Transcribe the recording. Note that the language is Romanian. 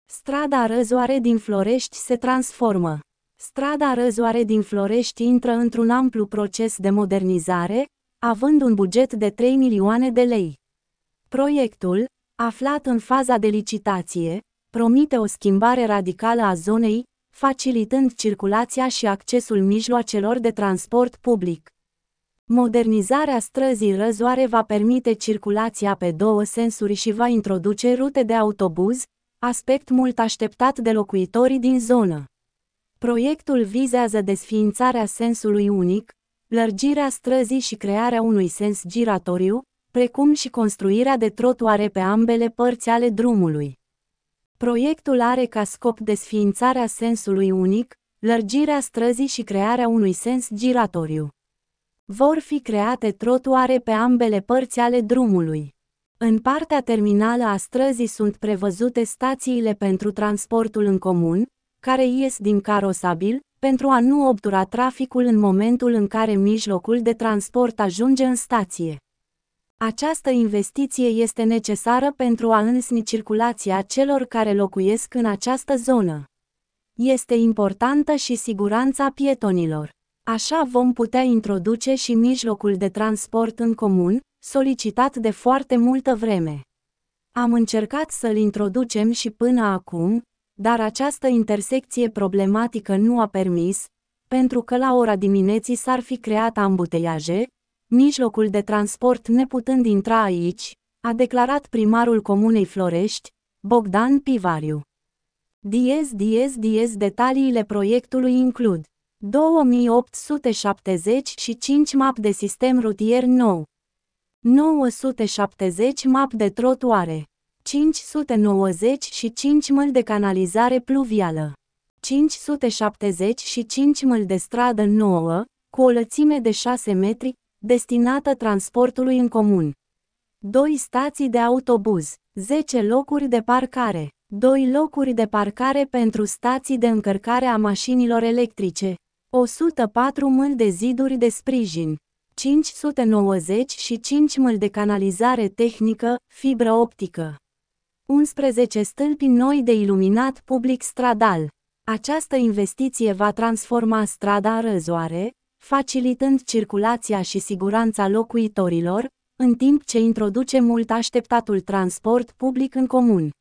Strada Răzoare din Florești se transformă. Strada Răzoare din Florești intră într-un amplu proces de modernizare, având un buget de 3 milioane de lei. Proiectul, aflat în faza de licitație, promite o schimbare radicală a zonei, facilitând circulația și accesul mijloacelor de transport public. Modernizarea străzii Răzoare va permite circulația pe două sensuri și va introduce rute de autobuz, aspect mult așteptat de locuitorii din zonă. Proiectul vizează desființarea sensului unic, lărgirea străzii și crearea unui sens giratoriu, precum și construirea de trotuare pe ambele părți ale drumului. Proiectul are ca scop desființarea sensului unic, lărgirea străzii și crearea unui sens giratoriu. Vor fi create trotuare pe ambele părți ale drumului. În partea terminală a străzii sunt prevăzute stațiile pentru transportul în comun, care ies din carosabil, pentru a nu obtura traficul în momentul în care mijlocul de transport ajunge în stație. Această investiție este necesară pentru a înlesni circulația celor care locuiesc în această zonă. Este importantă și siguranța pietonilor. Așa vom putea introduce și mijlocul de transport în comun, solicitat de foarte multă vreme. Am încercat să-l introducem și până acum, dar această intersecție problematică nu a permis, pentru că la ora dimineții s-ar fi creat ambuteiaje, mijlocul de transport neputând intra aici, a declarat primarul Comunei Florești, Bogdan Pivariu. Detaliile proiectului includ 2875 map de sistem rutier nou, 970 map de trotuare, 595 măli de canalizare pluvială, 575 măli de stradă nouă, cu o lățime de 6 metri, destinată transportului în comun. 2 stații de autobuz, 10 locuri de parcare, 2 locuri de parcare pentru stații de încărcare a mașinilor electrice, 104 măli de ziduri de sprijin, 595 măli de canalizare tehnică, fibră optică, 11 stâlpi noi de iluminat public stradal. Această investiție va transforma strada Răzoare, facilitând circulația și siguranța locuitorilor, în timp ce introduce mult așteptatul transport public în comun.